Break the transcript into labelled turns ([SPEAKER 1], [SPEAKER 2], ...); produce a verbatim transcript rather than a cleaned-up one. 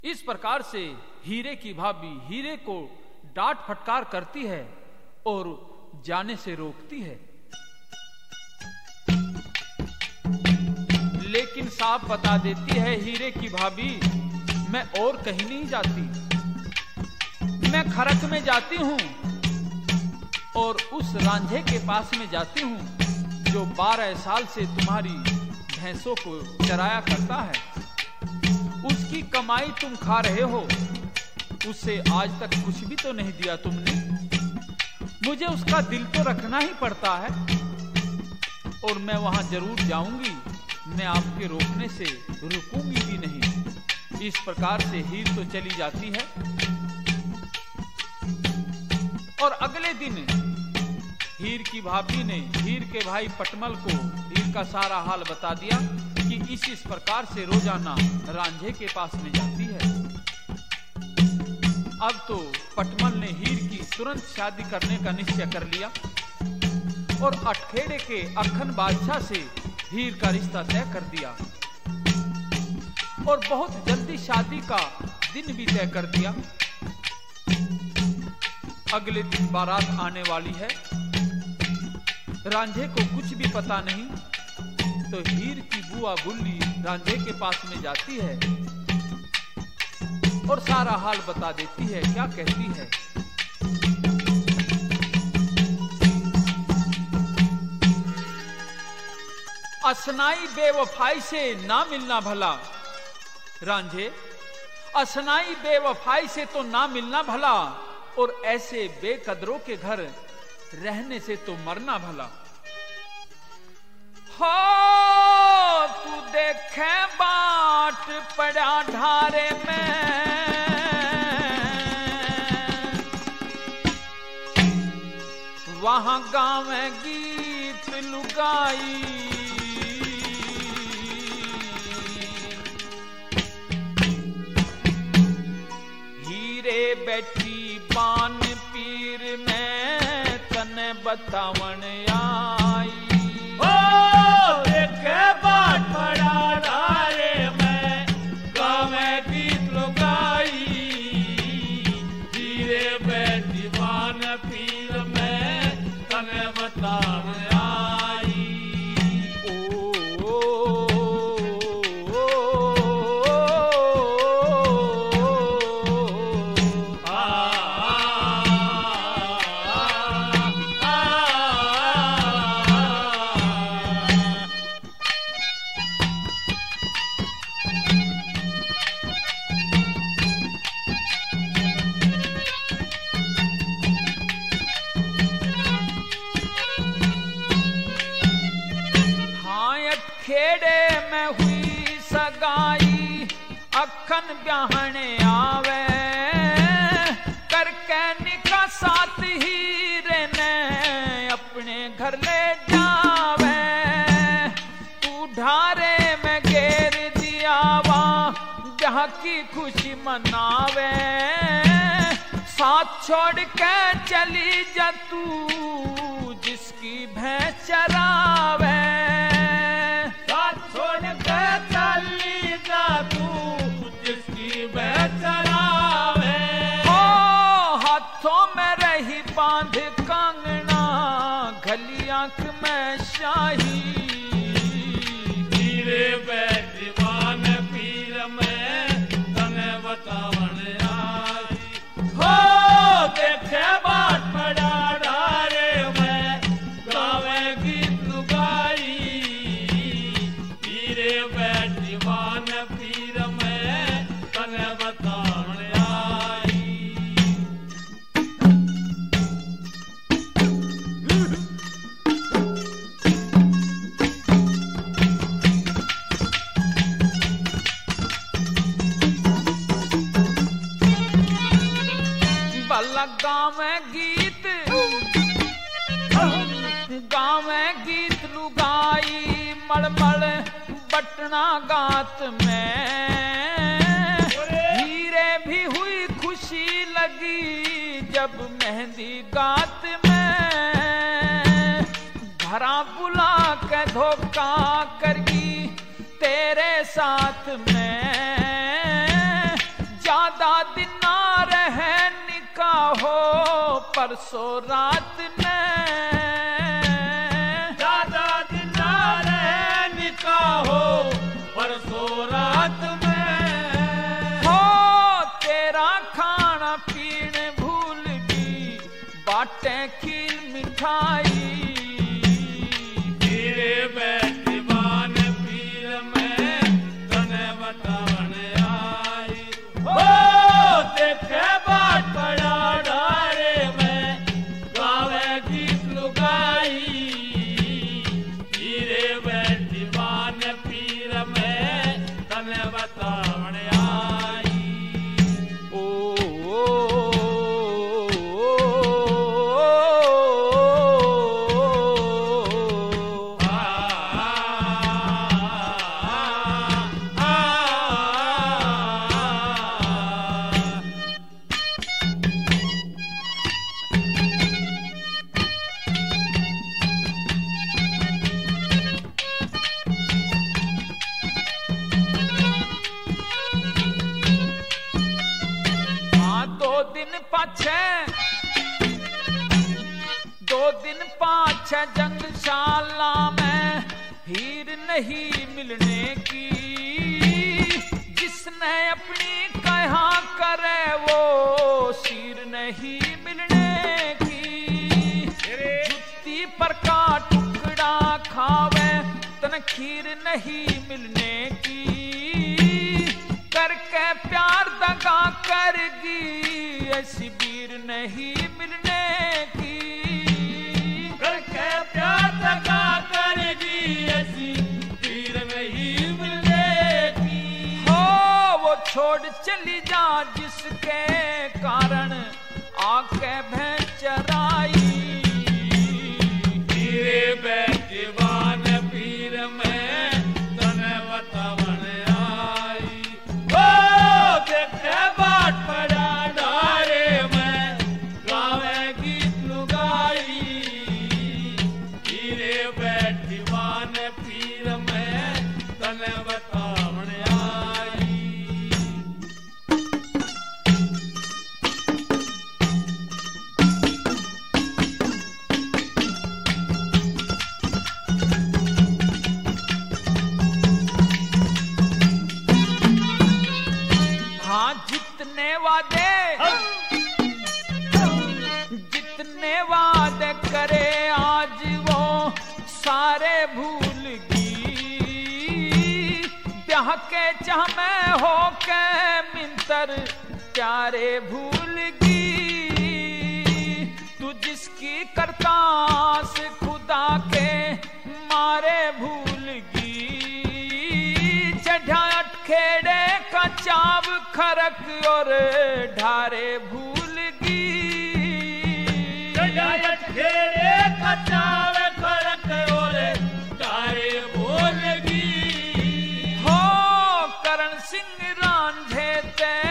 [SPEAKER 1] इस प्रकार से हीरे की भाभी हीरे को डांट फटकार करती है और जाने से रोकती है, लेकिन साफ बता देती है हीरे की भाभी, मैं और कहीं नहीं जाती, मैं खरक में जाती हूँ और उस रांझे के पास में जाती हूँ जो बारह साल से तुम्हारी भैंसों को चराया करता है। उसकी कमाई तुम खा रहे हो, उससे आज तक कुछ भी तो नहीं दिया तुमने। मुझे उसका दिल तो रखना ही पड़ता है और मैं वहां जरूर जाऊंगी, मैं आपके रोकने से रुकूंगी भी नहीं। इस प्रकार से हीर तो चली जाती है और अगले दिन हीर की भाभी ने हीर के भाई पटमल को हीर का सारा हाल बता दिया कि इस इस प्रकार से रोजाना रांझे के पास में जाती है। अब तो पटमल ने हीर की तुरंत शादी करने का निश्चय कर लिया और अटखेड़े के अखन बादशाह से हीर का रिश्ता तय कर दिया और बहुत जल्दी शादी का दिन भी तय कर दिया। अगले दिन बारात आने वाली है, रांझे को कुछ भी पता नहीं, तो हीर की बुआ बुल्ली रांझे के पास में जाती है और सारा हाल बता देती है। क्या कहती है? असनाई बेवफाई से ना मिलना भला, रांझे असनाई बेवफाई से तो ना मिलना भला, और ऐसे बेकदरों के घर रहने से तो मरना भला। हो तू देखे बाट पड़ा ढारे में, वहां गाँव गीत लुगाई, हीरे बैठी पान पीर में तने बतावन आई।
[SPEAKER 2] ओ देखे बाट पड़ा ढारे में गाँव गीत लुगाई, हीरे बैठी पान पीर में तने बतावन आई।
[SPEAKER 1] ओ, ओ, खेड़े में हुई सगाई, अखन ब्याहने आवे, करके निका साथ हीरे ने अपने घर ले जावे। तू ढारे में घेर दिया वा ब्याह की खुशी मनावे, साथ छोड़ के चली जा तू जिसकी भैंस चरावे।
[SPEAKER 2] छोड़ के चली जा तू जिसकी भैंस चरावे।
[SPEAKER 1] हो हाथों में रही बांध कंगना, घली आंख में शाही,
[SPEAKER 2] हीरे बैठी पान पीर में तने बतावन आई। हो देखे बाट पड़ा ढारे में गाँव गीत लुगाई, हीरे बैठी पान पीर में तने बतावन आई।
[SPEAKER 1] बल्ला गाँव गीत गाँव गीत लुगाई, मड़मड़ बटना गात में, हीरे भी हुई खुशी लगी जब मेहंदी गात में। घरा बुला के धोखा करगी तेरे साथ में, ज्यादा दिन ना रहे निकाहो परसों रात ने,
[SPEAKER 2] ज्यादा दिन ना रहे निकाहो परसों रात में।
[SPEAKER 1] हो तेरा खाना पीने भूल गई बाटे खीर मिठाई,
[SPEAKER 2] तेरे बैठवान पीर में तने बतावन आई। हो देखे बाट पड़ा डारे में गावे गीत लुगाई, तेरे बैठवान पीर में तने बतावन आई।
[SPEAKER 1] ओ, ओ, ओ, दो दिन पाछे दो दिन पाछे जंगशाला में हीर नहीं मिलने की, जिसने अपनी कहा करे वो सिर नहीं मिलने की। जुत्ती पर का टुकड़ा खावे तन खीर नहीं मिलने की, करके प्यार दगा करगी ऐसी वीर नहीं मिलने की,
[SPEAKER 2] करके प्यार दगा करेगी ऐसी वीर नहीं मिलने की।
[SPEAKER 1] हो वो छोड़ चली जा जिसके कारण आके भैंस चराई,
[SPEAKER 2] तेरे बैठवान पीर में तने बतावन आई। ओ देखे बाट पड़ा डारे में गावे गीत लुगाई, तेरे बैठवान पीर में तने बतावन आई।
[SPEAKER 1] हाँ जितने वादे जितने वादे करे आज वो सारे भूल गई, ब्याह के चाह में हो के मिंतर प्यारे भूल गई। तू जिसकी करतास खुदा के मारे भूल गई, चढ़ा खेड़े का चाव खरक और ढारे भूल गई।
[SPEAKER 2] चढ़ायत खेड़े कचावे खरक और ढारे भूल गई।
[SPEAKER 1] हो करण सिंह रांझे ते